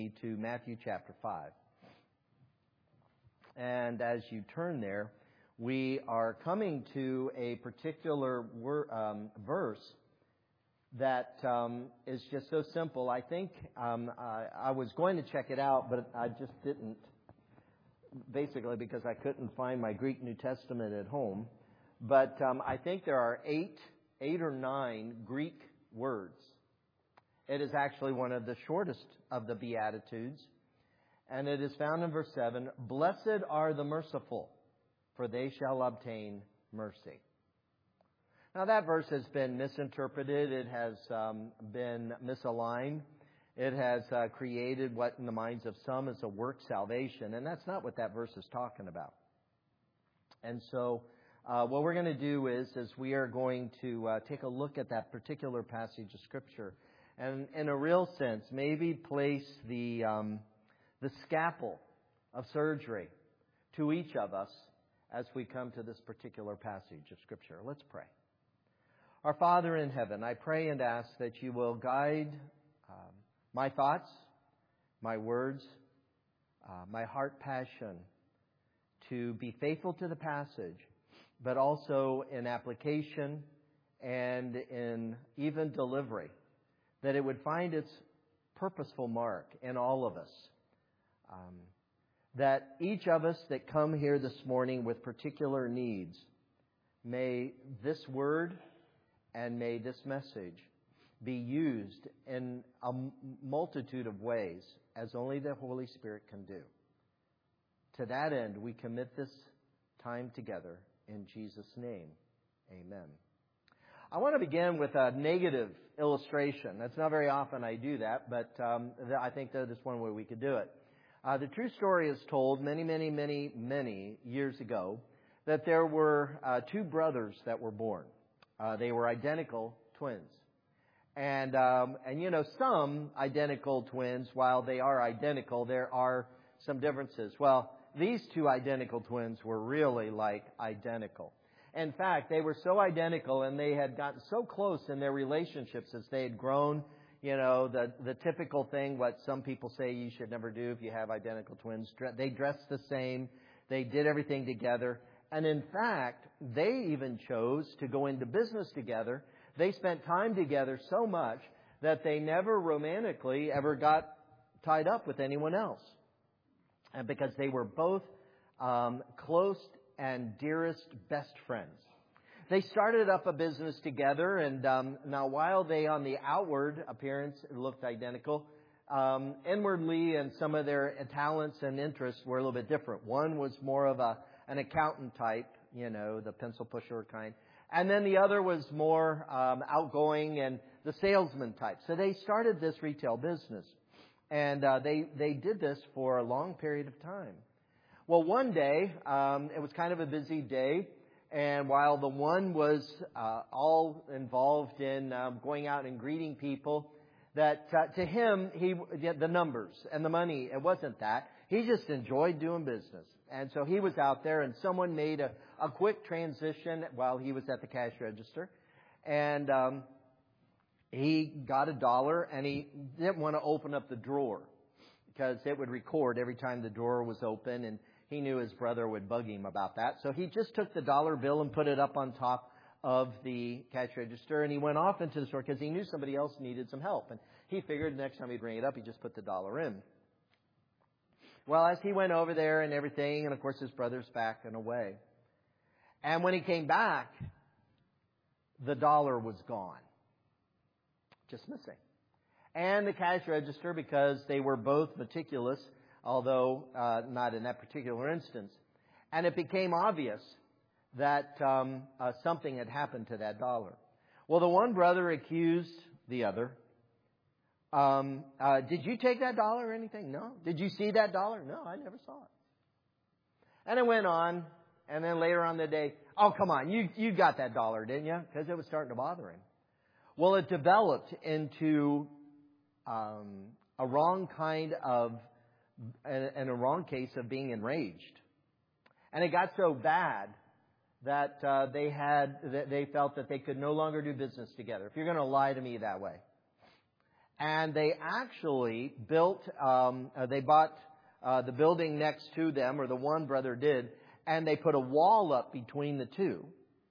to Matthew chapter 5. And as you turn there, we are coming to a particular verse that is just so simple. I think I was going to check it out, but I just didn't, basically because I couldn't find my Greek New Testament at home. But I think there are eight or nine Greek words. It is actually one of the shortest of the Beatitudes, and it is found in verse 7, "Blessed are the merciful, for they shall obtain mercy." Now that verse has been misinterpreted. It has been misaligned. It has created what in the minds of some is a work salvation, and that's not what that verse is talking about. And so what we're going to do is we are going to take a look at that particular passage of Scripture and in a real sense maybe place the scalpel of surgery to each of us as we come to this particular passage of Scripture. Let's pray. Our Father in heaven, I pray and ask that you will guide my thoughts, my words, my heart passion to be faithful to the passage, but also in application and in even delivery, that it would find its purposeful mark in all of us. That each of us that come here this morning with particular needs, may this word and may this message be used in a multitude of ways as only the Holy Spirit can do. To that end, we commit this time together in Jesus' name. Amen. I want to begin with a negative illustration. That's not very often I do that, but I think that is one way we could do it. The true story is told many years ago that there were two brothers that were born. They were identical twins. And you know, some identical twins, while they are identical, there are some differences. Well, these two identical twins were really like identical. In fact, they were so identical and they had gotten so close in their relationships as they had grown. You know, the typical thing, what some people say you should never do if you have identical twins. They dressed the same. They did everything together. And in fact, they even chose to go into business together. They spent time together so much that they never romantically ever got tied up with anyone else. And because they were both close and dearest best friends. They started up a business together, and now while they on the outward appearance looked identical, inwardly and some of their talents and interests were a little bit different. One was more of an accountant type, you know, the pencil pusher kind. And then the other was more outgoing and the salesman type. So they started this retail business. And they did this for a long period of time. Well, one day, it was kind of a busy day. And while the one was all involved in going out and greeting people, that to him, the numbers and the money, it wasn't that. He just enjoyed doing business. And so he was out there, and someone made a quick transition while he was at the cash register. And he got $1, and he didn't want to open up the drawer because it would record every time the drawer was open, and he knew his brother would bug him about that. So he just took the $1 bill and put it up on top of the cash register, and he went off into the store because he knew somebody else needed some help. And he figured the next time he'd bring it up, he'd just put the $1 in. Well, as he went over there and everything, and of course his brother's back and away. And when he came back, the $1 was gone. Just missing. And the cash register, because they were both meticulous, although not in that particular instance. And it became obvious that something had happened to that $1. Well, the one brother accused the other. Did you take that $1 or anything? No. Did you see that $1? No, I never saw it. And it went on. And then later on the day, oh, come on, you got that $1, didn't you? Because it was starting to bother him. Well, it developed into a wrong kind of, and a wrong case of being enraged. And it got so bad that they felt that they could no longer do business together. If you're going to lie to me that way. And they actually built, they bought the building next to them, or the one brother did, and they put a wall up between the two.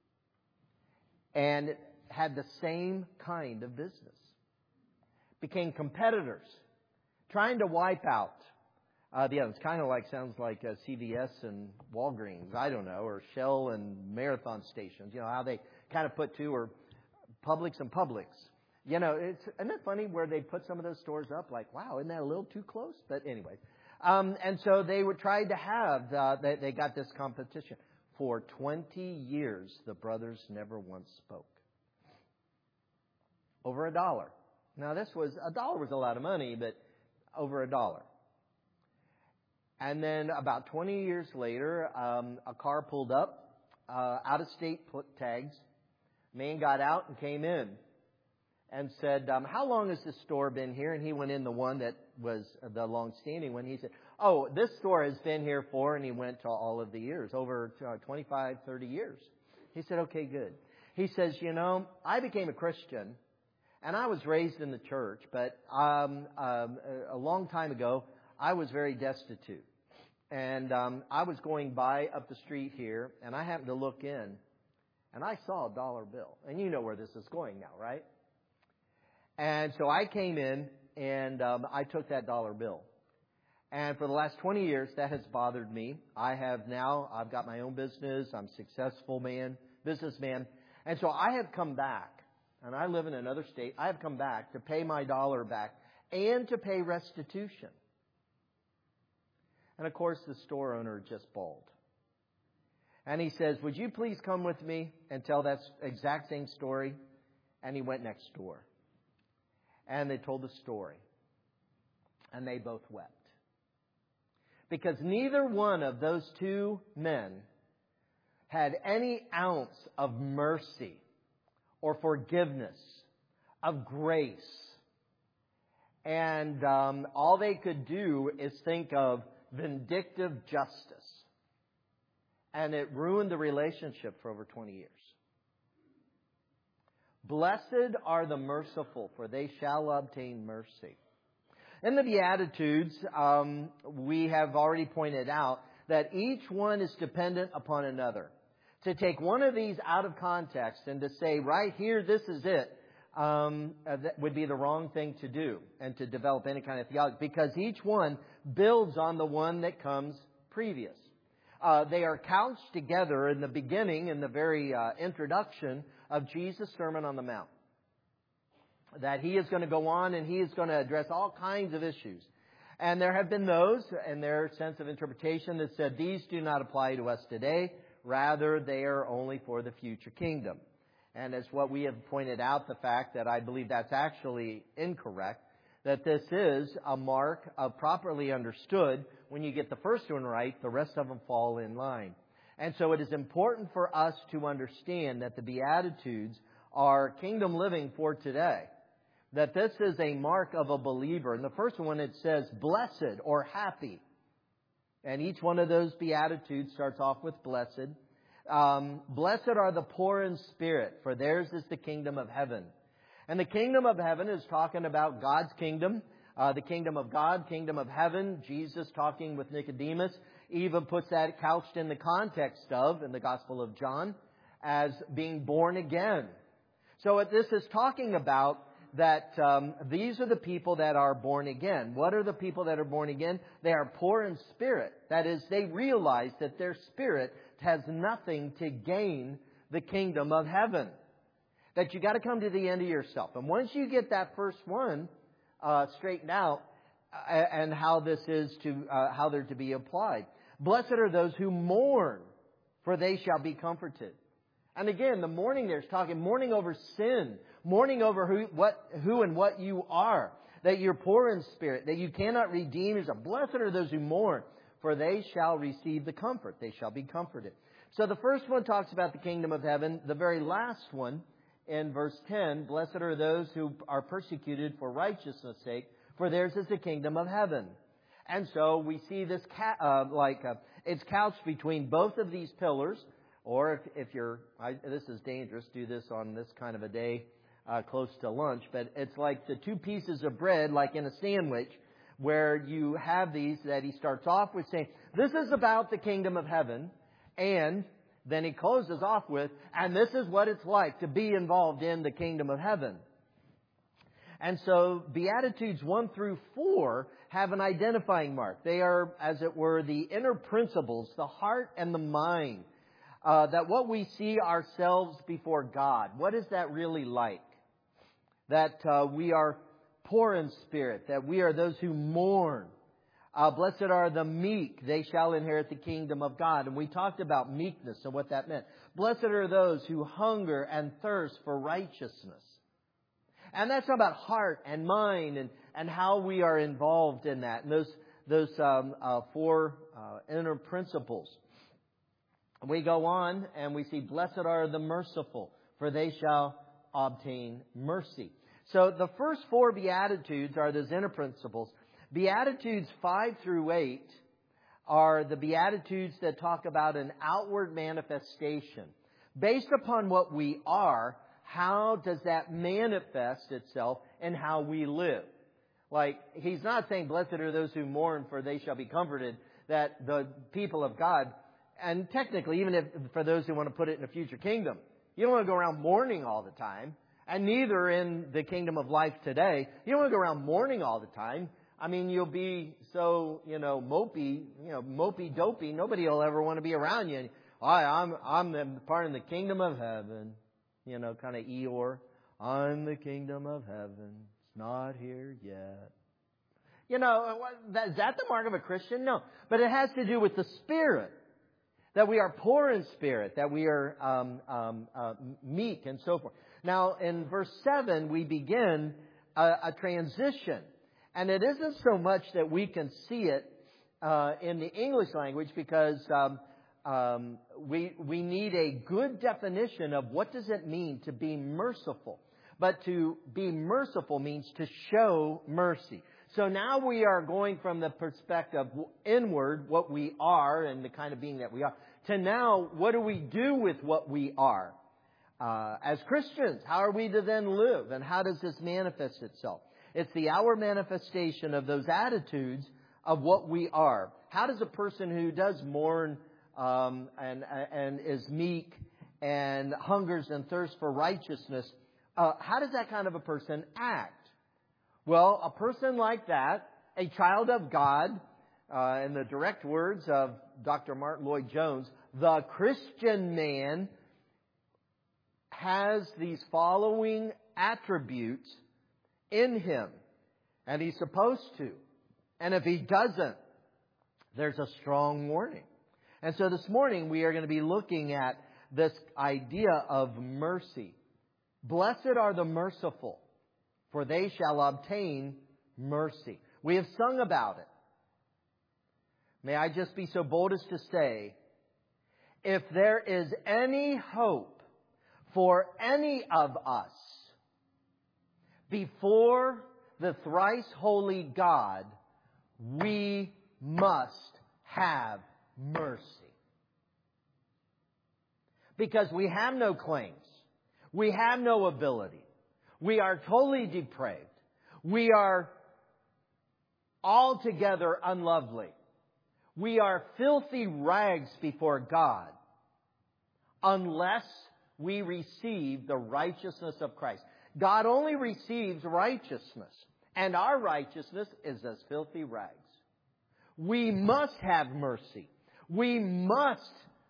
And it had the same kind of business. Became competitors, trying to wipe out the others. Kind of sounds like CVS and Walgreens, I don't know, or Shell and Marathon stations. You know, how they kind of put two, or Publix and Publix. You know, isn't it funny where they put some of those stores up? Like, wow, isn't that a little too close? But anyway. And so they were trying to have, they got this competition. For 20 years, the brothers never once spoke. Over $1. Now, $1 was a lot of money, but over $1. And then about 20 years later, a car pulled up, out of state tags. Man got out and came in and said, how long has this store been here? And he went in the one that was the long-standing one. He said, oh, this store has been here for, and he went to all of the years, over 25, 30 years. He said, okay, good. He says, you know, I became a Christian, and I was raised in the church, but a long time ago, I was very destitute. And I was going by up the street here, and I happened to look in, and I saw a dollar bill. And you know where this is going now, right? And so I came in, and I took that dollar bill. And for the last 20 years, that has bothered me. I've got my own business. I'm a successful businessman. And so I have come back, and I live in another state. I have come back to pay my dollar back and to pay restitution. And of course, the store owner just bawled. And he says, would you please come with me and tell that exact same story? And he went next door. And they told the story. And they both wept. Because neither one of those two men had any ounce of mercy or forgiveness, of grace. And all they could do is think of vindictive justice. And it ruined the relationship for over 20 years. Blessed are the merciful, for they shall obtain mercy. In the Beatitudes, we have already pointed out that each one is dependent upon another. To take one of these out of context and to say, right here, this is it, that would be the wrong thing to do and to develop any kind of theology, because each one builds on the one that comes previous. They are couched together in the beginning, in the very introduction of Jesus' Sermon on the Mount. That He is going to go on and He is going to address all kinds of issues. And there have been those, in their sense of interpretation, that said these do not apply to us today. Rather, they are only for the future kingdom. And as what we have pointed out, the fact that I believe that's actually incorrect, that this is a mark of properly understood. When you get the first one right, the rest of them fall in line. And so it is important for us to understand that the Beatitudes are kingdom living for today. That this is a mark of a believer. In the first one it says blessed or happy. And each one of those Beatitudes starts off with blessed. Blessed are the poor in spirit, for theirs is the kingdom of heaven. And the kingdom of heaven is talking about God's kingdom. The kingdom of God, kingdom of heaven. Jesus talking with Nicodemus even puts that couched in the context of, in the Gospel of John, as being born again. So what this is talking about, that these are the people that are born again. What are the people that are born again? They are poor in spirit. That is, they realize that their spirit has nothing to gain the kingdom of heaven. That you got to come to the end of yourself. And once you get that first one straightened out, and how this is to how they're to be applied. Blessed are those who mourn, for they shall be comforted. And again, the mourning there is talking mourning over sin, mourning over who and what you are, that you're poor in spirit, that you cannot redeem yourself. Blessed are those who mourn, for they shall receive the comfort. They shall be comforted. So the first one talks about the kingdom of heaven. The very last one, in verse 10, blessed are those who are persecuted for righteousness' sake, for theirs is the kingdom of heaven. And so we see this it's couched between both of these pillars. Or if you're, this is dangerous, do this on this kind of a day. close to lunch, but it's like the two pieces of bread, like in a sandwich, where you have these that he starts off with saying, this is about the kingdom of heaven, and then he closes off with, and this is what it's like to be involved in the kingdom of heaven. And so Beatitudes 1 through 4 have an identifying mark. They are, as it were, the inner principles, the heart and the mind, that what we see ourselves before God, what is that really like? That we are poor in spirit, that we are those who mourn. Blessed are the meek, they shall inherit the kingdom of God. And we talked about meekness and what that meant. Blessed are those who hunger and thirst for righteousness. And that's about heart and mind and how we are involved in that. And those four inner principles. We go on and we see, blessed are the merciful, for they shall obtain mercy. So the first four Beatitudes are those inner principles. Beatitudes 5 through 8 are the Beatitudes that talk about an outward manifestation. Based upon what we are, how does that manifest itself in how we live? Like, he's not saying, blessed are those who mourn, for they shall be comforted, that the people of God, and technically, even if for those who want to put it in a future kingdom, you don't want to go around mourning all the time, and neither in the kingdom of life today. You don't want to go around mourning all the time. I mean, you'll be so, mopey, dopey. Nobody will ever want to be around you. I'm the part of the kingdom of heaven. Kind of Eeyore. I'm the kingdom of heaven. It's not here yet. Is that the mark of a Christian? No. But it has to do with the Spirit. That we are poor in spirit. That we are meek and so forth. Now, in verse 7, we begin a transition. And it isn't so much that we can see it in the English language because we need a good definition of what does it mean to be merciful. But to be merciful means to show mercy. So now we are going from the perspective inward, what we are and the kind of being that we are, to now what do we do with what we are? As Christians, how are we to then live? And how does this manifest itself? It's the outward manifestation of those attitudes of what we are. How does a person who does mourn and is meek and hungers and thirsts for righteousness, how does that kind of a person act? Well, a person like that, a child of God, in the direct words of Dr. Martin Lloyd-Jones, the Christian man has these following attributes in him. And he's supposed to. And if he doesn't, there's a strong warning. And so this morning we are going to be looking at this idea of mercy. Blessed are the merciful, for they shall obtain mercy. We have sung about it. May I just be so bold as to say, if there is any hope for any of us before the thrice holy God, we must have mercy. Because we have no claims. We have no ability. We are totally depraved. We are altogether unlovely. We are filthy rags before God unless we receive the righteousness of Christ. God only receives righteousness, and our righteousness is as filthy rags. We must have mercy. We must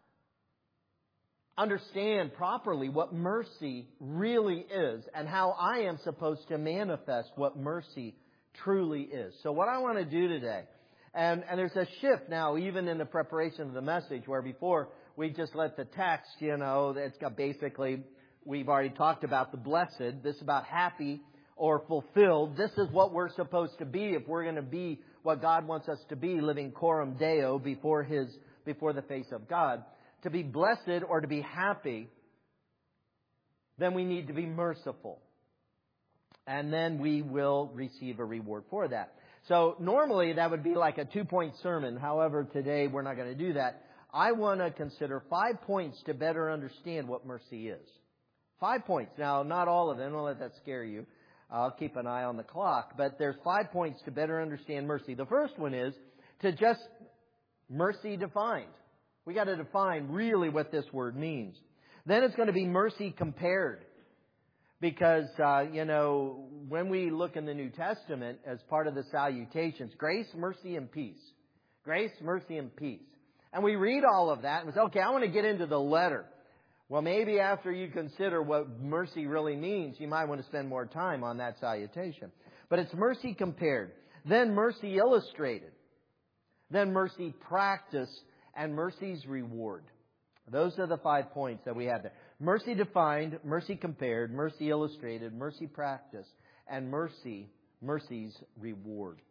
understand properly what mercy really is and how I am supposed to manifest what mercy truly is. So what I want to do today, and there's a shift now even in the preparation of the message where before we just let the text, it's got basically, we've already talked about the blessed. This is about happy or fulfilled. This is what we're supposed to be if we're going to be what God wants us to be, living coram Deo before the face of God. To be blessed or to be happy, then we need to be merciful. And then we will receive a reward for that. So normally that would be like a 2-point sermon. However, today we're not going to do that. I want to consider 5 points to better understand what mercy is. 5 points. Now, not all of them. Don't let that scare you. I'll keep an eye on the clock. But there's 5 points to better understand mercy. The first one is to just mercy defined. We got to define really what this word means. Then it's going to be mercy compared. Because, when we look in the New Testament as part of the salutations, grace, mercy, and peace. Grace, mercy, and peace. And we read all of that and say, okay, I want to get into the letter. Well, maybe after you consider what mercy really means, you might want to spend more time on that salutation. But it's mercy compared. Then mercy illustrated. Then mercy practiced. And mercy's reward. Those are the 5 points that we have there. Mercy defined, mercy compared, mercy illustrated, mercy practiced, and mercy's reward.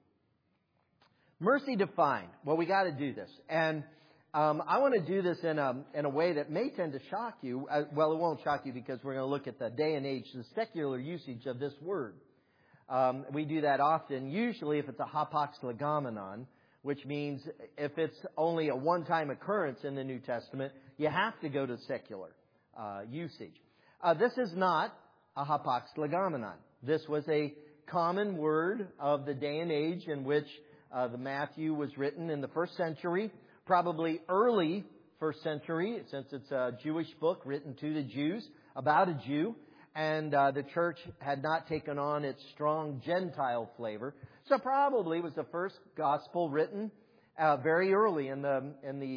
Mercy defined. Well, we got to do this. And I want to do this in a way that may tend to shock you. Well, it won't shock you because we're going to look at the day and age, the secular usage of this word. We do that often, usually if it's a hapax legomenon, which means if it's only a one-time occurrence in the New Testament, you have to go to secular usage. This is not a hapax legomenon. This was a common word of the day and age in which the Matthew was written in the first century, probably early first century, since it's a Jewish book written to the Jews about a Jew, and the church had not taken on its strong Gentile flavor. So probably was the first gospel written very early in the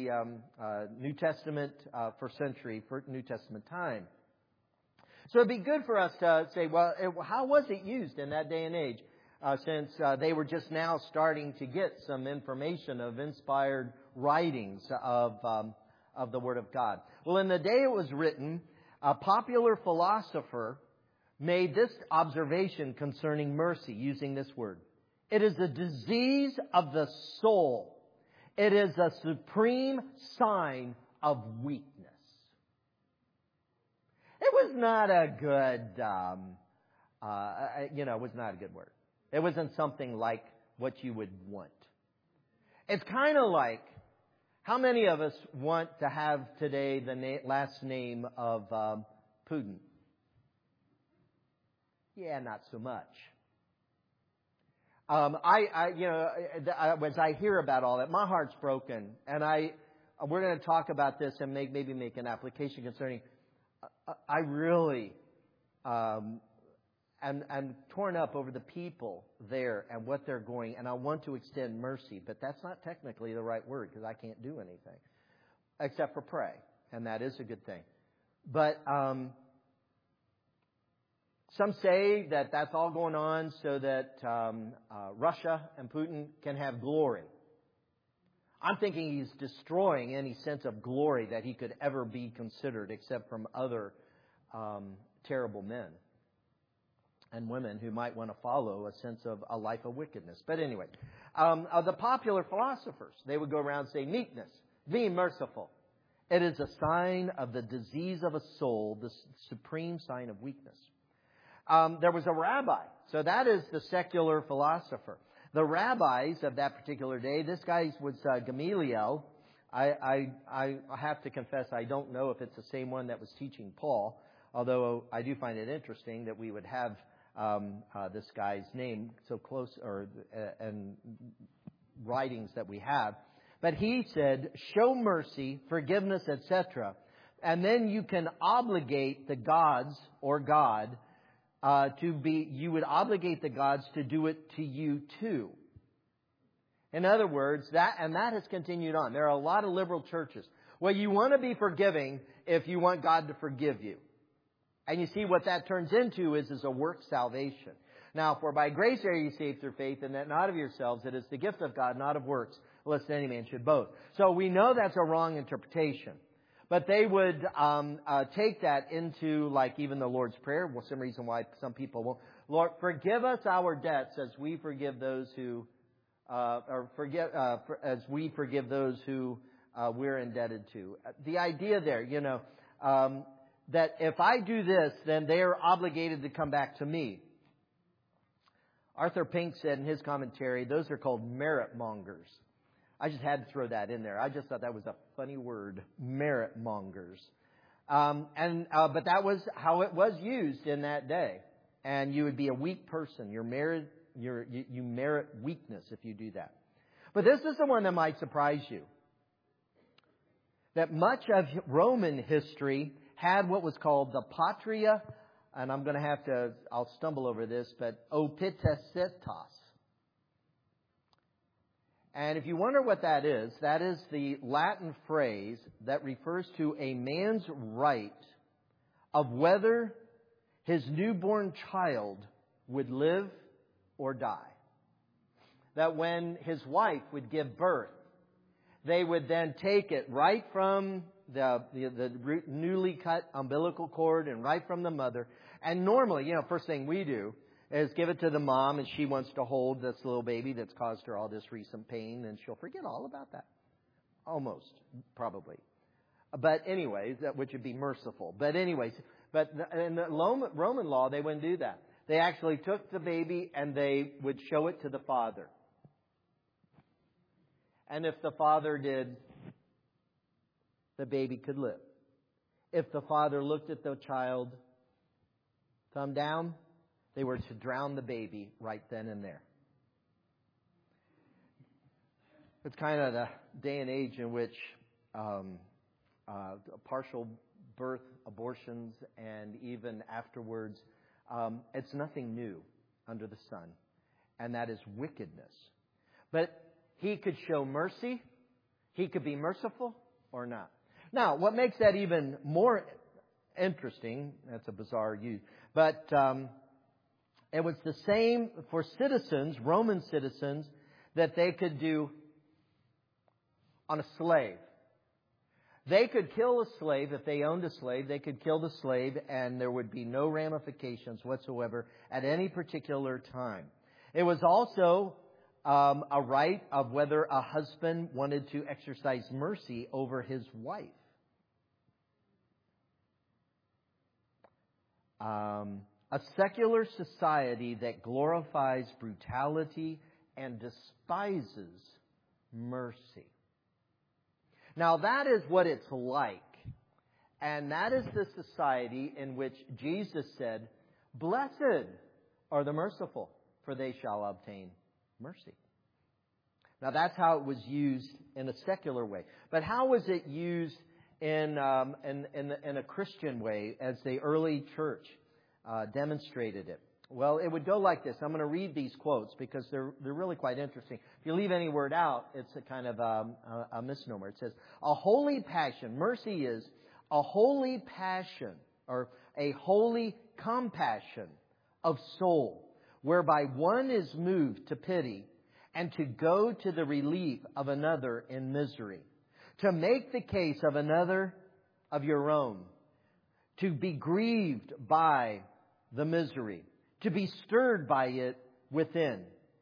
New Testament first century, New Testament time. So it'd be good for us to say, well, how was it used in that day and age? Since they were just now starting to get some information of inspired writings of the Word of God. Well, in the day it was written, a popular philosopher made this observation concerning mercy using this word. It is a disease of the soul. It is a supreme sign of weakness. It was not a good, it was not a good word. It wasn't something like what you would want. It's kind of like, how many of us want to have today the last name of Putin? Yeah, not so much. As I hear about all that, my heart's broken, and we're going to talk about this and maybe make an application concerning. I really am torn up over the people there and what they're going, and I want to extend mercy, but that's not technically the right word because I can't do anything except for pray, and that is a good thing. But some say that that's all going on so that Russia and Putin can have glory. I'm thinking he's destroying any sense of glory that he could ever be considered except from other terrible men and women who might want to follow a sense of a life of wickedness. But anyway, the popular philosophers, they would go around saying, meekness, being merciful. It is a sign of the disease of a soul, the supreme sign of weakness. There was a rabbi. So that is the secular philosopher. The rabbis of that particular day, this guy was Gamaliel. I have to confess, I don't know if it's the same one that was teaching Paul, although I do find it interesting that we would have this guy's name so close, and writings that we have. But he said, show mercy, forgiveness, etc. And then you can obligate the gods or God you would obligate the gods to do it to you too. In other words, that has continued on. There are a lot of liberal churches. Well, you want to be forgiving if you want God to forgive you. And you see what that turns into is a work salvation. Now, for by grace are you saved through faith, and that not of yourselves. It is the gift of God, not of works, lest any man should boast. So we know that's a wrong interpretation. But they would take that into, like, even the Lord's Prayer. Well, some reason why some people won't. Lord, forgive us our debts as we forgive those who, as we forgive those who we're indebted to. The idea there, that if I do this, then they are obligated to come back to me. Arthur Pink said in his commentary, those are called merit mongers. I just had to throw that in there. I just thought that was a funny word, merit mongers. But that was how it was used in that day. And you would be a weak person. You merit weakness if you do that. But this is the one that might surprise you. That much of Roman history had what was called the patria, and I'll stumble over this, but opitecetas. And if you wonder what that is the Latin phrase that refers to a man's right of whether his newborn child would live or die. That when his wife would give birth, they would then take it right from the newly cut umbilical cord and right from the mother. And normally, first thing we do is give it to the mom, and she wants to hold this little baby that's caused her all this recent pain, and she'll forget all about that. Almost, probably. But anyways, which would be merciful. But anyways, in the Roman law, they wouldn't do that. They actually took the baby and they would show it to the father. And if the father did, the baby could live. If the father looked at the child, thumb down, they were to drown the baby right then and there. It's kind of the day and age in which partial birth abortions and even afterwards, it's nothing new under the sun. And that is wickedness. But he could show mercy. He could be merciful or not. Now, what makes that even more interesting, that's a bizarre use, but it was the same for citizens, Roman citizens, that they could do on a slave. They could kill a slave if they owned a slave. They could kill the slave and there would be no ramifications whatsoever at any particular time. It was also a right of whether a husband wanted to exercise mercy over his wife. A secular society that glorifies brutality and despises mercy. Now that is what it's like. And that is the society in which Jesus said, "Blessed are the merciful, for they shall obtain mercy." Now that's how it was used in a secular way. But how was it used in a Christian way as the early church demonstrated it? Well, it would go like this. I'm going to read these quotes because they're really quite interesting. If you leave any word out, it's a kind of a misnomer. It says, a holy passion. Mercy is a holy passion or a holy compassion of soul, whereby one is moved to pity and to go to the relief of another in misery, to make the case of another of your own, to be grieved by the misery, to be stirred by it within.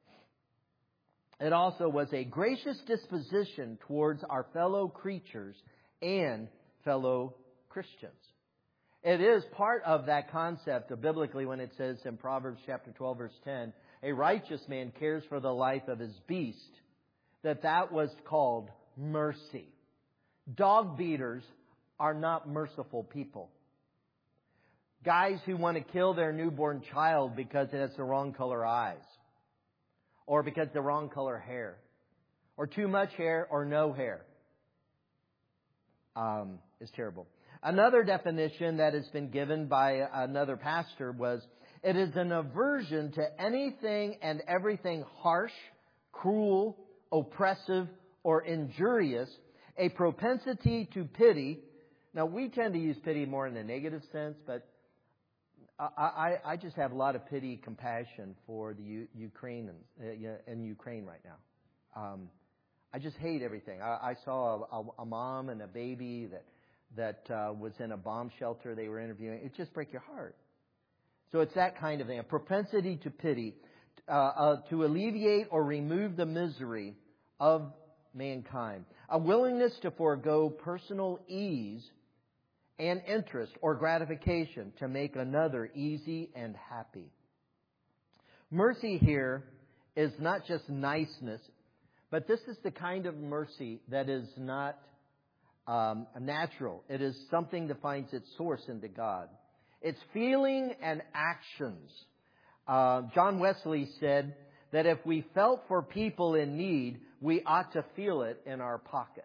It also was a gracious disposition towards our fellow creatures and fellow Christians. It is part of that concept of biblically when it says in Proverbs chapter 12 verse 10, a righteous man cares for the life of his beast, that was called mercy. Dog beaters are not merciful people. Guys who want to kill their newborn child because it has the wrong color eyes, or because the wrong color hair, or too much hair or no hair, is terrible. Another definition that has been given by another pastor was, it is an aversion to anything and everything harsh, cruel, oppressive, or injurious, a propensity to pity. Now, we tend to use pity more in a negative sense, but I just have a lot of pity, compassion for the Ukrainians in Ukraine right now. I just hate everything. I saw a mom and a baby that was in a bomb shelter they were interviewing. It just breaks your heart. So it's that kind of thing, a propensity to pity, to alleviate or remove the misery of mankind, a willingness to forego personal ease and interest or gratification to make another easy and happy. Mercy here is not just niceness, but this is the kind of mercy that is not natural. It is something that finds its source into God. It's feeling and actions. John Wesley said that if we felt for people in need, we ought to feel it in our pockets.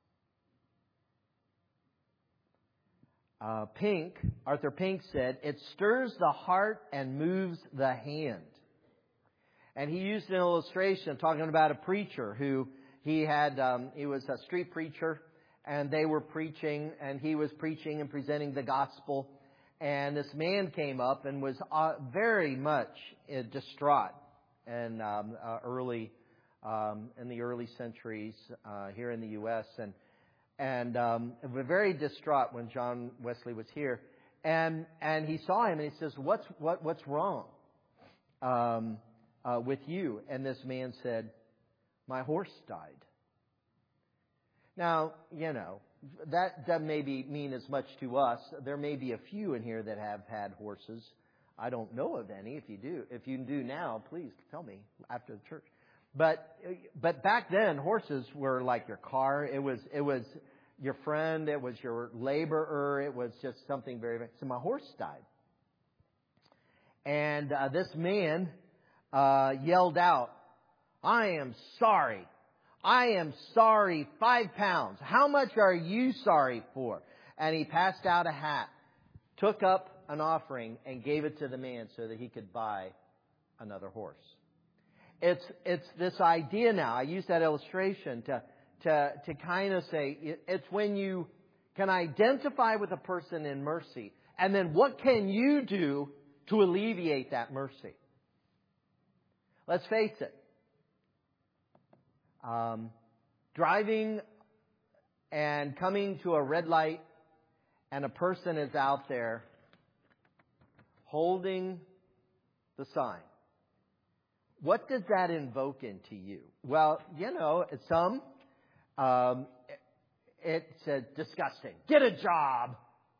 Arthur Pink said, it stirs the heart and moves the hand. And he used an illustration talking about a preacher who he was a street preacher, and they were preaching, and he was preaching and presenting the gospel. And this man came up and was very much distraught in the early centuries here in the U.S. and very distraught when John Wesley was here. And he saw him and he says, "What's wrong with you?" And this man said, "My horse died." Now, that doesn't maybe mean as much to us. There may be a few in here that have had horses. I don't know of any. If you do now, please tell me after the church. But back then, horses were like your car. It was your friend. It was your laborer. It was just something very, very... So my horse died. And this man yelled out, "I am sorry. I am sorry, 5 pounds. How much are you sorry for?" And he passed out a hat, took up an offering, and gave it to the man so that he could buy another horse. It's this idea now. I use that illustration to kind of say it's when you can identify with a person in mercy, and then what can you do to alleviate that mercy? Let's face it. Driving and coming to a red light, and a person is out there holding the sign. What does that invoke into you? Well, it says disgusting. Get a job.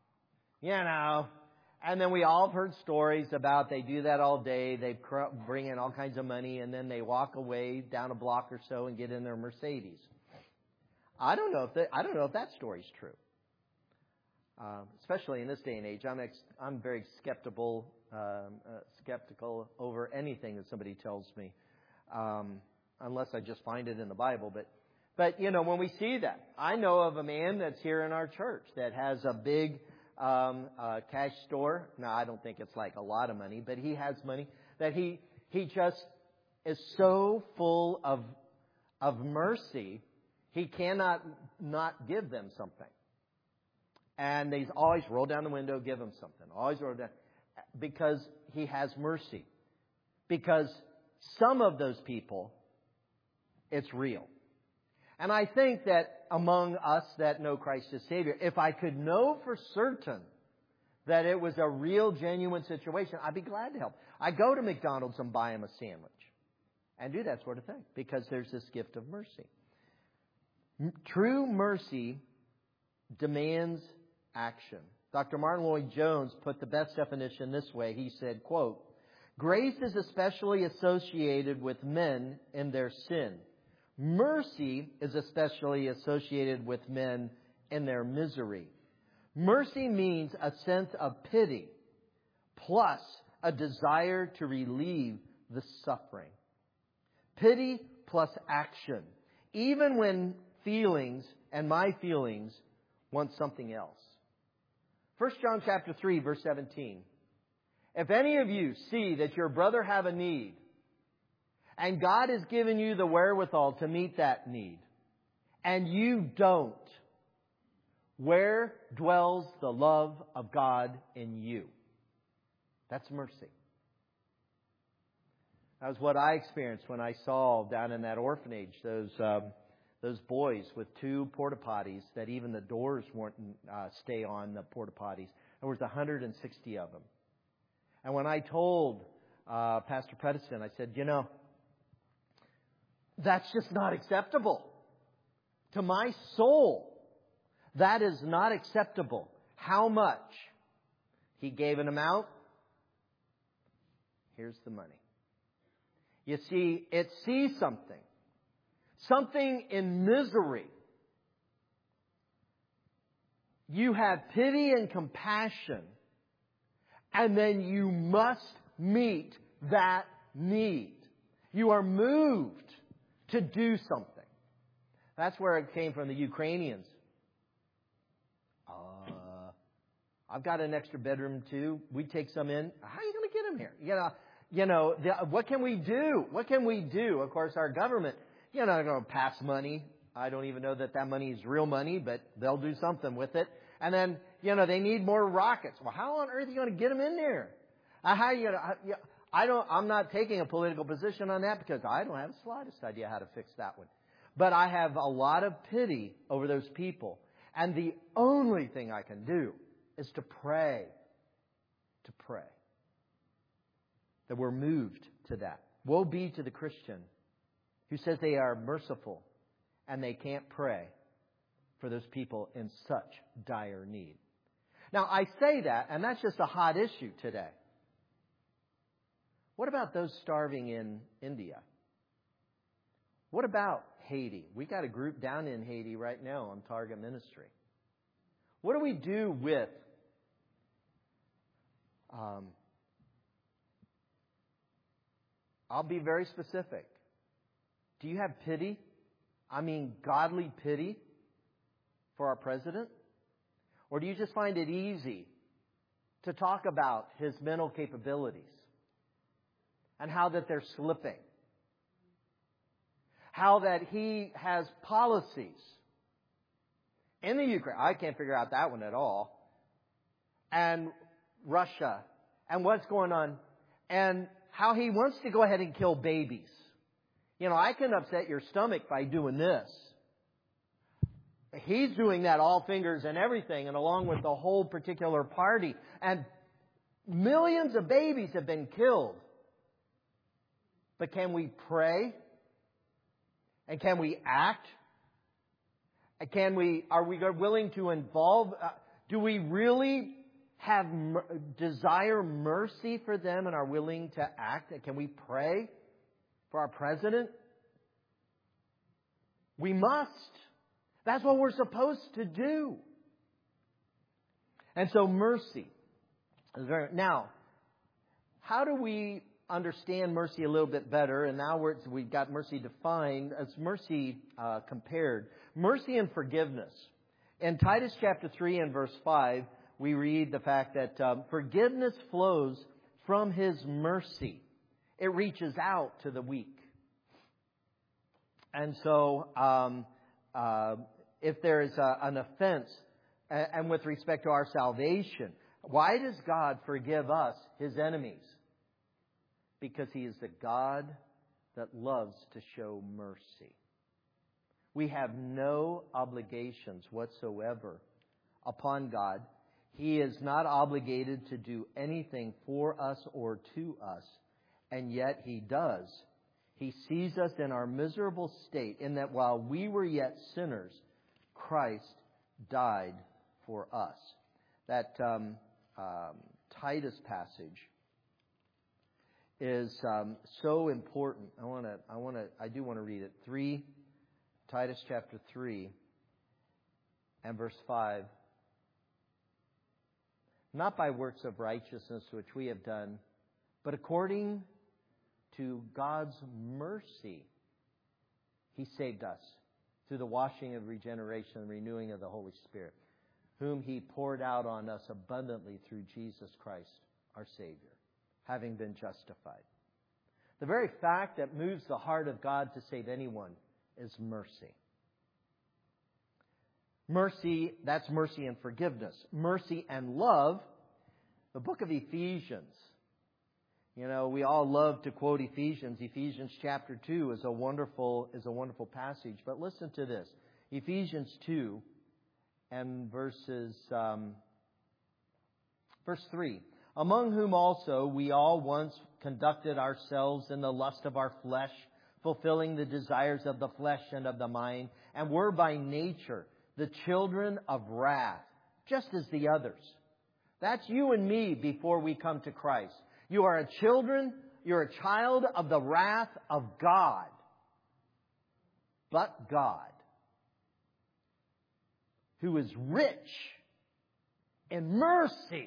And then we all have heard stories about they do that all day. They bring in all kinds of money, and then they walk away down a block or so and get in their Mercedes. I don't know if that story's true. Especially in this day and age, I'm very skeptical over anything that somebody tells me, unless I just find it in the Bible. But when we see that, I know of a man that's here in our church that has a big cash store. Now, I don't think it's like a lot of money, but he has money that he just is so full of mercy, he cannot not give them something. And he's always roll down the window, give them something. Always roll down, because he has mercy. Because some of those people, it's real. And I think that among us that know Christ as Savior, if I could know for certain that it was a real, genuine situation, I'd be glad to help. I go to McDonald's and buy him a sandwich and do that sort of thing because there's this gift of mercy. True mercy demands action. Dr. Martin Lloyd-Jones put the best definition this way. He said, quote, "Grace is especially associated with men in their sin. Mercy is especially associated with men in their misery. Mercy means a sense of pity plus a desire to relieve the suffering. Pity plus action, even when feelings and my feelings want something else." 1 John chapter 3, verse 17. "If any of you see that your brother have a need, and God has given you the wherewithal to meet that need, and you don't, where dwells the love of God in you?" That's mercy. That was what I experienced when I saw down in that orphanage those boys with 2 porta potties that even the doors wouldn't stay on, the porta potties. There was 160 of them. And when I told Pastor Predestin, I said, that's just not acceptable. To my soul, that is not acceptable. How much? He gave an amount. Here's the money. You see, it sees something. Something in misery You have pity and compassion, and then you must meet that need. You are moved to do something. That's where it came from the Ukrainians. I've got an extra bedroom too. We take some in. How are you going to get them here? What can we do? What can we do? Of course, our government, they're going to pass money. I don't even know that money is real money, but they'll do something with it. And then, they need more rockets. Well, how on earth are you going to get them in there? I'm not taking a political position on that because I don't have the slightest idea how to fix that one. But I have a lot of pity over those people. And the only thing I can do is to pray. To pray. That we're moved to that. Woe be to the Christian who says they are merciful and they can't pray for those people in such dire need. Now, I say that, and that's just a hot issue today. What about those starving in India? What about Haiti? We got a group down in Haiti right now on Target Ministry. What do we do with I'll be very specific. Do you have pity? I mean, godly pity for our president? Or do you just find it easy to talk about his mental capabilities and how that they're slipping? How that he has policies in the Ukraine. I can't figure out that one at all. And Russia. And what's going on. And how he wants to go ahead and kill babies. I can upset your stomach by doing this. He's doing that all fingers and everything, and along with the whole particular party. And millions of babies have been killed. But can we pray? And can we act? Are we willing to involve? Do we really desire mercy for them and are willing to act? Can we pray for our president? We must. That's what we're supposed to do. And so mercy. Now, how do we understand mercy a little bit better? And now we've got mercy defined as mercy compared. Mercy and forgiveness. In Titus chapter 3 and verse 5, we read the fact that forgiveness flows from His mercy. It reaches out to the weak. And so, if there is an offense, and with respect to our salvation, why does God forgive us, His enemies? Because He is the God that loves to show mercy. We have no obligations whatsoever upon God. He is not obligated to do anything for us or to us, and yet He does. He sees us in our miserable state, in that while we were yet sinners, Christ died for us. That Titus passage is so important. I do want to read it. Titus chapter 3 and verse 5. Not by works of righteousness which we have done, but according to God's mercy, He saved us through the washing of regeneration and renewing of the Holy Spirit, whom He poured out on us abundantly through Jesus Christ, our Savior, having been justified. The very fact that moves the heart of God to save anyone is mercy. Mercy, that's mercy and forgiveness. Mercy and love, the book of Ephesians. We all love to quote Ephesians. Ephesians chapter 2 is a wonderful passage. But listen to this. Ephesians 2 and verse 3. Among whom also we all once conducted ourselves in the lust of our flesh, fulfilling the desires of the flesh and of the mind, and were by nature the children of wrath, just as the others. That's you and me before we come to Christ. You're a child of the wrath of God. But God, who is rich in mercy.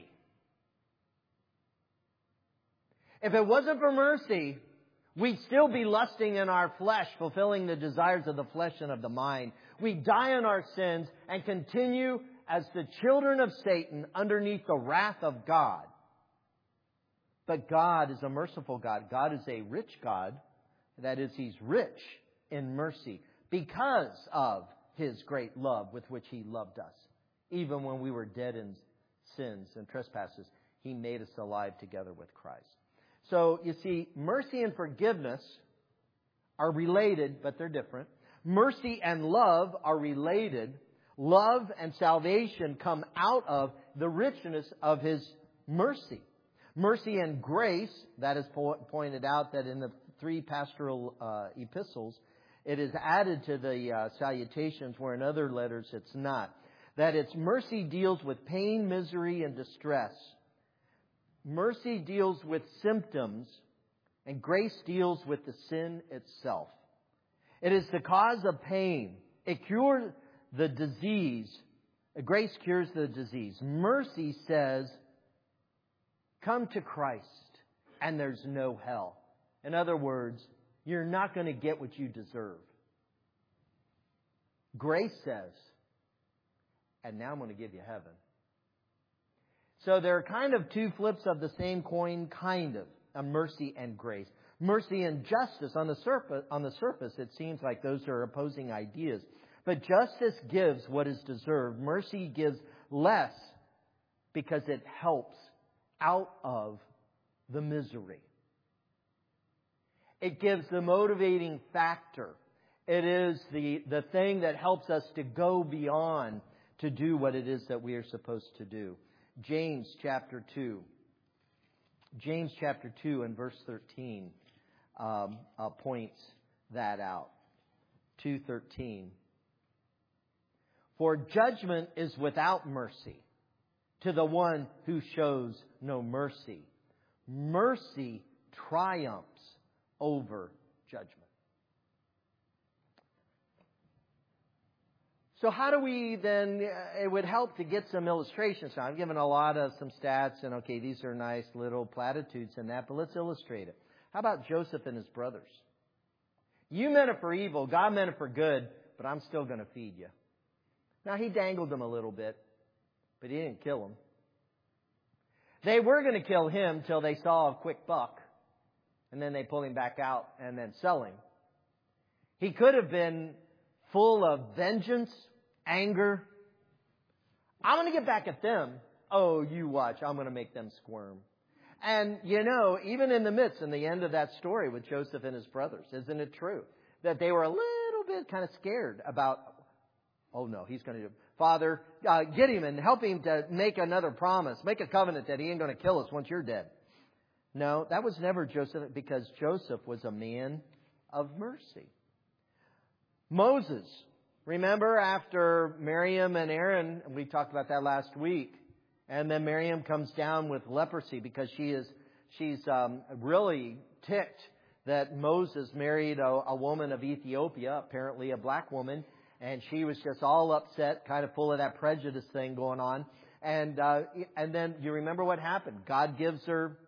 If it wasn't for mercy, we'd still be lusting in our flesh, fulfilling the desires of the flesh and of the mind. We die in our sins and continue as the children of Satan underneath the wrath of God. But God is a merciful God. God is a rich God. That is, He's rich in mercy because of His great love with which He loved us. Even when we were dead in sins and trespasses, He made us alive together with Christ. So, you see, mercy and forgiveness are related, but they're different. Mercy and love are related. Love and salvation come out of the richness of His mercy. Mercy and grace, that is pointed out that in the 3 pastoral epistles, it is added to the salutations, where in other letters it's not. That it's mercy deals with pain, misery, and distress. Mercy deals with symptoms, and grace deals with the sin itself. It is the cause of pain. It cures the disease. Grace cures the disease. Mercy says, come to Christ, and there's no hell. In other words, you're not going to get what you deserve. Grace says, and now I'm going to give you heaven. So there are kind of 2 flips of the same coin, kind of mercy and grace. Mercy and justice, on the surface, it seems like those are opposing ideas. But justice gives what is deserved. Mercy gives less because it helps out of the misery. It gives the motivating factor. It is the thing that helps us to go beyond to do what it is that we are supposed to do. James chapter 2. James chapter 2 and verse 13 points that out. 2:13. For judgment is without mercy to the one who shows no mercy. Mercy triumphs over judgment. So how do we then, it would help to get some illustrations. Now, I've given a lot of some stats, and okay, these are nice little platitudes and that, but let's illustrate it. How about Joseph and his brothers? You meant it for evil, God meant it for good, but I'm still going to feed you. Now, he dangled them a little bit, but he didn't kill them. They were going to kill him till they saw a quick buck, and then they pull him back out and then sell him. He could have been full of vengeance, anger. I'm going to get back at them. Oh, you watch. I'm going to make them squirm. And, you know, even in the midst, in the end of that story with Joseph and his brothers, isn't it true that they were a little bit kind of scared about, oh, no, he's going to do, Father, get him and help him to make another promise, make a covenant that he ain't going to kill us once you're dead. No, that was never Joseph, because Joseph was a man of mercy. Moses, remember after Miriam and Aaron, we talked about that last week, and then Miriam comes down with leprosy because she's really ticked that Moses married a woman of Ethiopia, apparently a black woman, and she was just all upset, kind of full of that prejudice thing going on. And then you remember what happened. God gives her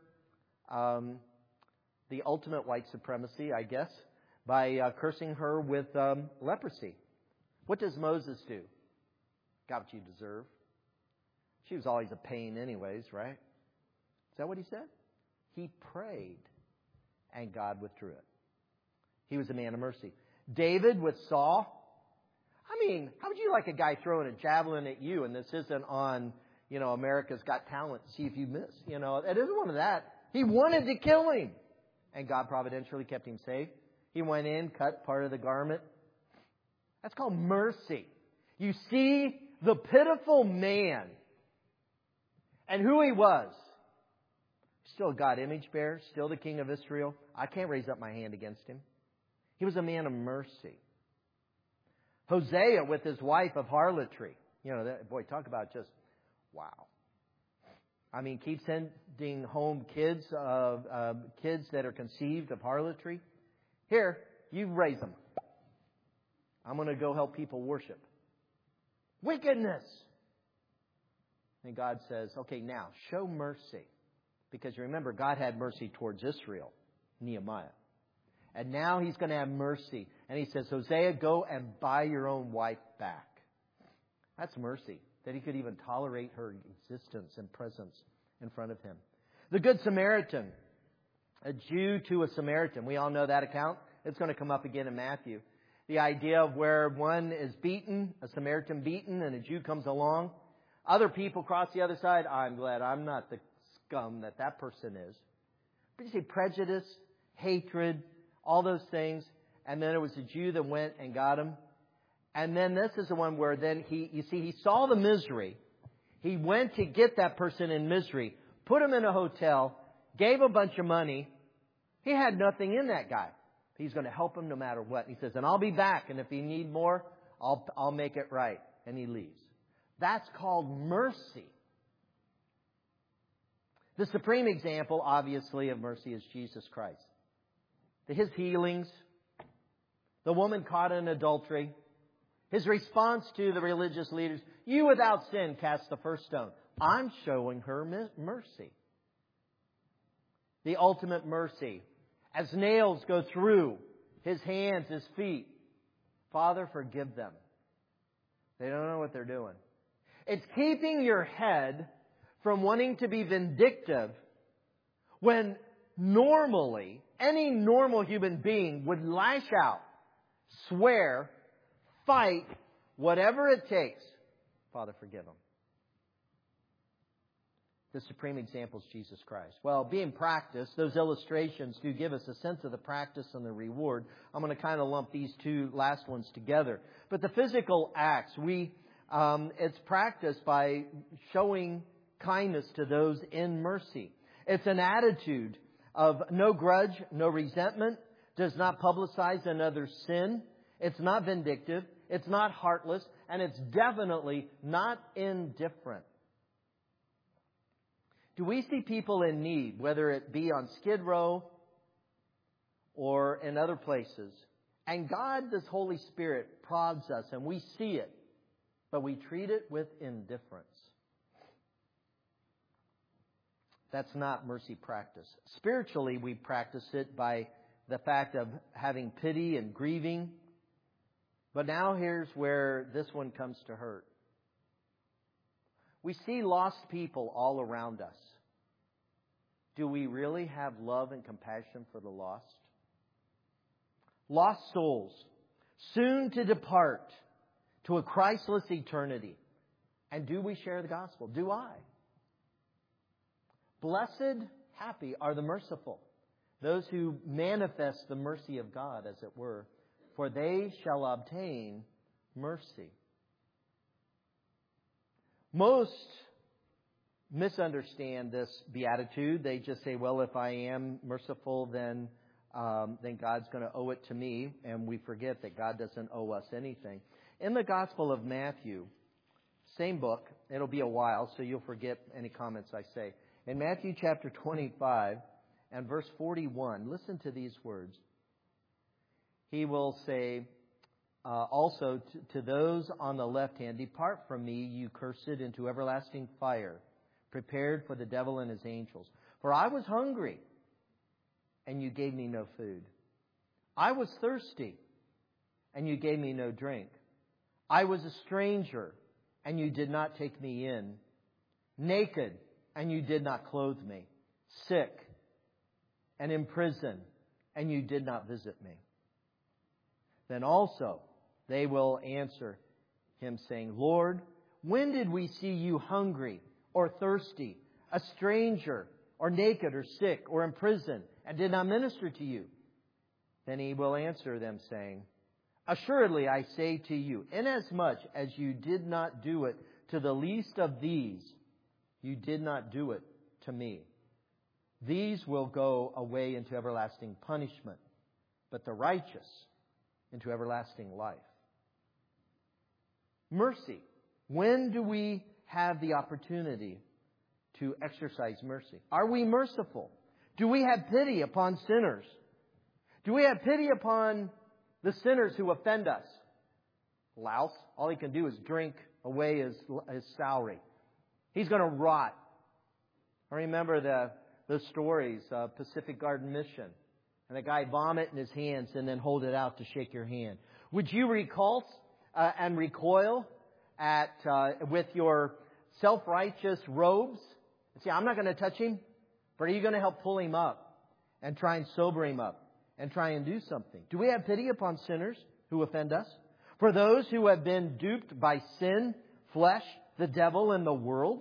the ultimate white supremacy, I guess, by cursing her with leprosy. What does Moses do? Got what you deserve. She was always a pain anyways, right? Is that what he said? He prayed, and God withdrew it. He was a man of mercy. David with Saul. I mean, how would you like a guy throwing a javelin at you, and this isn't on, America's Got Talent, see if you miss. It isn't one of that. He wanted to kill him, and God providentially kept him safe. He went in, cut part of the garment. That's called mercy. You see the pitiful man and who he was. Still a God image bearer, still the king of Israel. I can't raise up my hand against him. He was a man of mercy. Hosea with his wife of harlotry. Boy, talk about just, wow. I mean, keep sending home kids that are conceived of harlotry. Here, you raise them. I'm going to go help people worship. Wickedness. And God says, okay, now show mercy. Because you remember, God had mercy towards Israel, Nehemiah. And now He's going to have mercy. And He says, Hosea, go and buy your own wife back. That's mercy. That He could even tolerate her existence and presence in front of Him. The Good Samaritan. A Jew to a Samaritan. We all know that account. It's going to come up again in Matthew. The idea of where one is beaten, a Samaritan beaten, and a Jew comes along. Other people cross the other side. I'm glad I'm not the scum that person is. But you see, prejudice, hatred, all those things. And then it was a Jew that went and got him. And then this is the one where then he saw the misery. He went to get that person in misery, put him in a hotel, gave a bunch of money. He had nothing in that guy. He's going to help him no matter what. He says, and I'll be back. And if you need more, I'll make it right. And he leaves. That's called mercy. The supreme example, obviously, of mercy is Jesus Christ. His healings, the woman caught in adultery, His response to the religious leaders, you without sin cast the first stone. I'm showing her mercy. The ultimate mercy. As nails go through His hands, His feet. Father, forgive them. They don't know what they're doing. It's keeping your head from wanting to be vindictive when normally any normal human being would lash out, swear, fight, whatever it takes. Father, forgive them. The supreme example is Jesus Christ. Well, being practiced, those illustrations do give us a sense of the practice and the reward. I'm going to kind of lump these two last ones together. But the physical acts, it's practiced by showing kindness to those in mercy. It's an attitude of no grudge, no resentment, does not publicize another's sin. It's not vindictive. It's not heartless. And it's definitely not indifferent. Do we see people in need, whether it be on Skid Row or in other places? And God, this Holy Spirit, prods us and we see it, but we treat it with indifference. That's not mercy practice. Spiritually, we practice it by the fact of having pity and grieving. But now here's where this one comes to hurt. We see lost people all around us. Do we really have love and compassion for the lost? Lost souls, soon to depart to a Christless eternity. And do we share the gospel? Do I? Blessed, happy are the merciful, those who manifest the mercy of God, as it were, for they shall obtain mercy. Most misunderstand this beatitude. They just say, well, if I am merciful, then God's going to owe it to me. And we forget that God doesn't owe us anything. In the Gospel of Matthew, same book, it'll be a while, so you'll forget any comments I say. In Matthew chapter 25 and verse 41, listen to these words. He will say, also to those on the left hand, depart from me, you cursed, into everlasting fire, prepared for the devil and his angels. For I was hungry, and you gave me no food. I was thirsty, and you gave me no drink. I was a stranger, and you did not take me in. Naked, and you did not clothe me. Sick, and in prison, and you did not visit me. Then also they will answer him, saying, Lord, when did we see you hungry or thirsty, a stranger, or naked, or sick, or in prison, and did not minister to you? Then he will answer them, saying, assuredly I say to you, inasmuch as you did not do it to the least of these, you did not do it to me. These will go away into everlasting punishment, but the righteous into everlasting life. Mercy. When do we have the opportunity to exercise mercy? Are we merciful? Do we have pity upon sinners? Do we have pity upon the sinners who offend us? Louse. All he can do is drink away his salary. He's going to rot. I remember the stories of Pacific Garden Mission. And the guy vomit in his hands and then hold it out to shake your hand. Would you recoil with your self-righteous robes? See, I'm not going to touch him. But are you going to help pull him up and try and sober him up and try and do something? Do we have pity upon sinners who offend us? For those who have been duped by sin, flesh, the devil, and the world?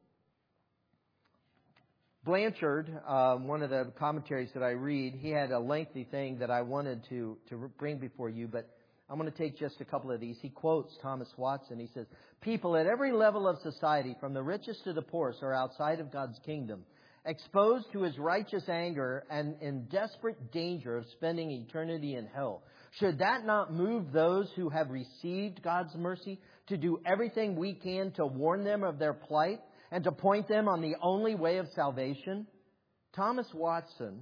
Blanchard, one of the commentaries that I read, he had a lengthy thing that I wanted to bring before you, but I'm going to take just a couple of these. He quotes Thomas Watson. He says, people at every level of society, from the richest to the poorest, are outside of God's kingdom, exposed to His righteous anger and in desperate danger of spending eternity in hell. Should that not move those who have received God's mercy to do everything we can to warn them of their plight and to point them on the only way of salvation? Thomas Watson,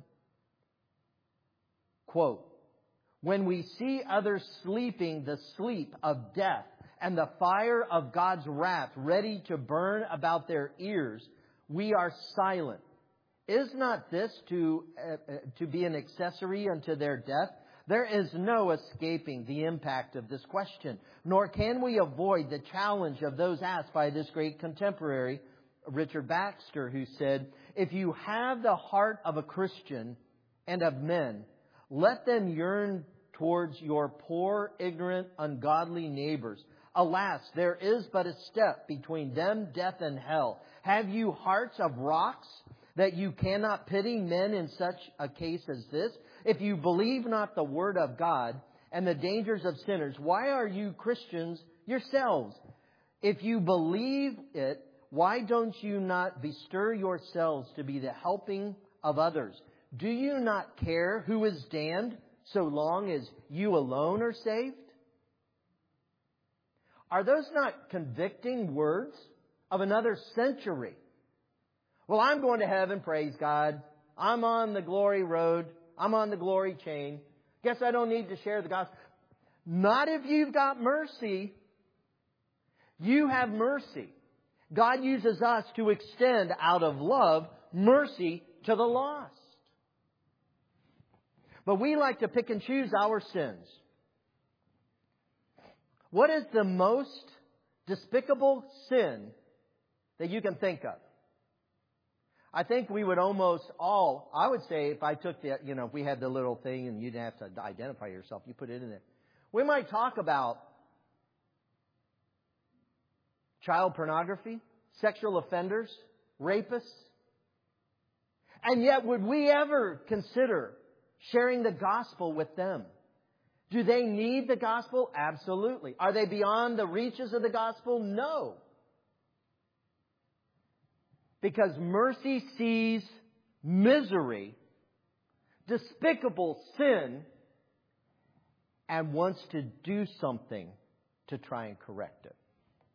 quote, when we see others sleeping the sleep of death and the fire of God's wrath ready to burn about their ears, we are silent. Is not this to be an accessory unto their death? There is no escaping the impact of this question, nor can we avoid the challenge of those asked by this great contemporary, Richard Baxter, who said, if you have the heart of a Christian and of men, let them yearn towards your poor, ignorant, ungodly neighbors. Alas, there is but a step between them, death, and hell. Have you hearts of rocks that you cannot pity men in such a case as this? If you believe not the word of God and the dangers of sinners, why are you Christians yourselves? If you believe it, why don't you not bestir yourselves to be the helping of others? Do you not care who is damned so long as you alone are saved? Are those not convicting words of another century? Well, I'm going to heaven, praise God. I'm on the glory road. I'm on the glory chain. Guess I don't need to share the gospel. Not if you've got mercy. You have mercy. God uses us to extend out of love mercy to the lost. But we like to pick and choose our sins. What is the most despicable sin that you can think of? I think we would almost all, I would say if I took the, if we had the little thing and you didn't have to identify yourself, you put it in there. We might talk about child pornography, sexual offenders, rapists. And yet would we ever consider sharing the gospel with them? Do they need the gospel? Absolutely. Are they beyond the reaches of the gospel? No. Because mercy sees misery, despicable sin, and wants to do something to try and correct it.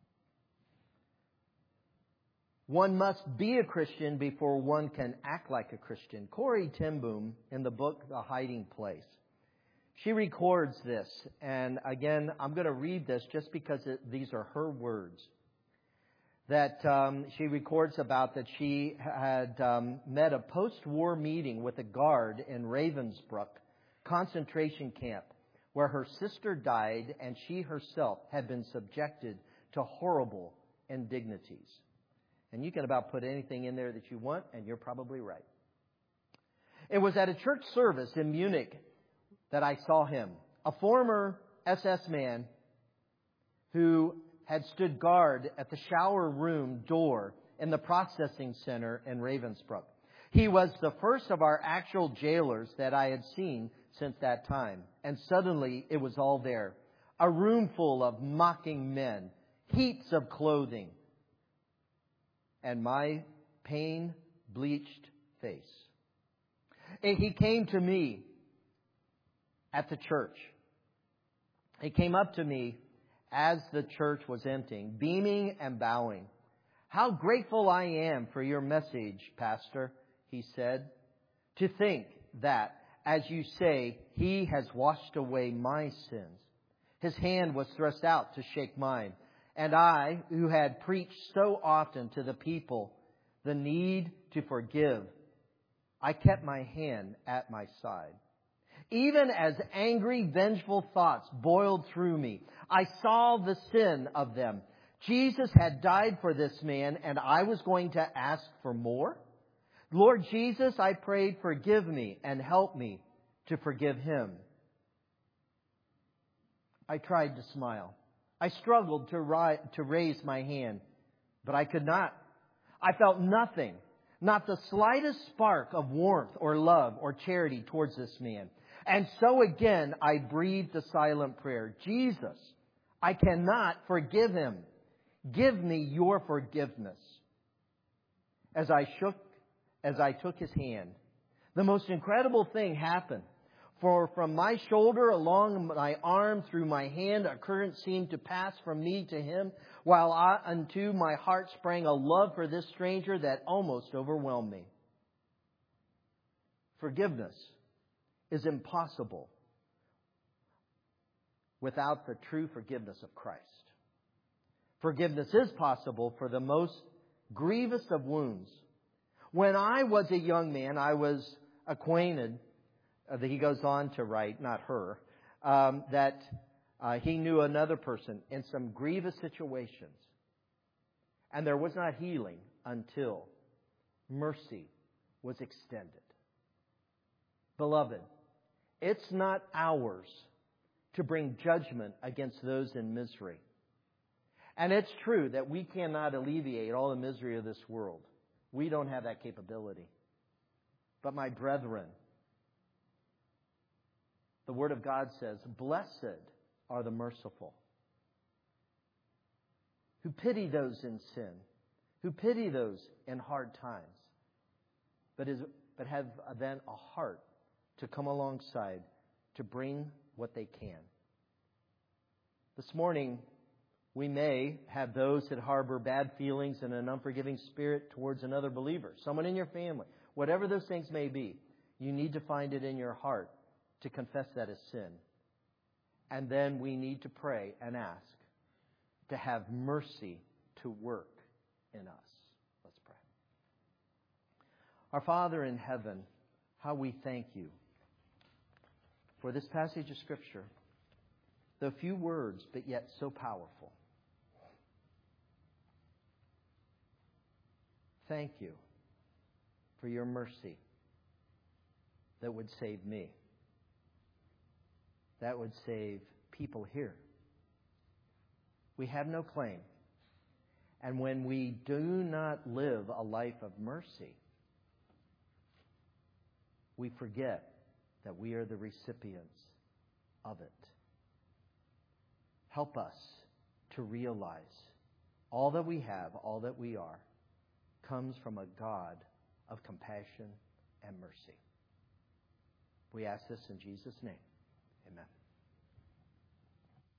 One must be a Christian before one can act like a Christian. Corrie ten Boom, in the book The Hiding Place, she records this. And again, I'm going to read this just because these are her words. That she records about that she had met a post-war meeting with a guard in Ravensbrück concentration camp where her sister died and she herself had been subjected to horrible indignities. And you can about put anything in there that you want, and you're probably right. It was at a church service in Munich that I saw him, a former SS man who had stood guard at the shower room door in the processing center in Ravensbrück. He was the first of our actual jailers that I had seen since that time. And suddenly it was all there. A room full of mocking men, heaps of clothing, and my pain-bleached face. And he came to me at the church. He came up to me as the church was emptying, beaming and bowing. How grateful I am for your message, Pastor, he said. To think that, as you say, he has washed away my sins. His hand was thrust out to shake mine, and I, who had preached so often to the people the need to forgive, I kept my hand at my side. Even as angry, vengeful thoughts boiled through me, I saw the sin of them. Jesus had died for this man, and I was going to ask for more? Lord Jesus, I prayed, forgive me and help me to forgive him. I tried to smile. I struggled to raise my hand, but I could not. I felt nothing, not the slightest spark of warmth or love or charity towards this man. And so again, I breathed a silent prayer. Jesus, I cannot forgive him. Give me your forgiveness. As I took his hand, the most incredible thing happened. For from my shoulder along my arm through my hand, a current seemed to pass from me to him, while unto my heart sprang a love for this stranger that almost overwhelmed me. Forgiveness is impossible without the true forgiveness of Christ. Forgiveness is possible for the most grievous of wounds. When I was a young man, I was acquainted, he goes on to write, not her, that he knew another person in some grievous situations. And there was not healing until mercy was extended. Beloved, it's not ours to bring judgment against those in misery. And it's true that we cannot alleviate all the misery of this world. We don't have that capability. But my brethren, the Word of God says, blessed are the merciful, who pity those in sin, who pity those in hard times, but have then a heart to come alongside to bring what they can. This morning, we may have those that harbor bad feelings and an unforgiving spirit towards another believer, someone in your family. Whatever those things may be, you need to find it in your heart to confess that as sin. And then we need to pray and ask to have mercy to work in us. Let's pray. Our Father in heaven, how we thank you for this passage of Scripture, though few words, but yet so powerful. Thank you for your mercy that would save me, that would save people here. We have no claim. And when we do not live a life of mercy, we forget that we are the recipients of it. Help us to realize all that we have, all that we are, comes from a God of compassion and mercy. We ask this in Jesus' name. Amen.